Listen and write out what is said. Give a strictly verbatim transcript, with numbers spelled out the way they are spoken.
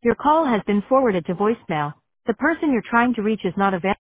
Your call has been forwarded to voicemail. The person you're trying to reach is not available.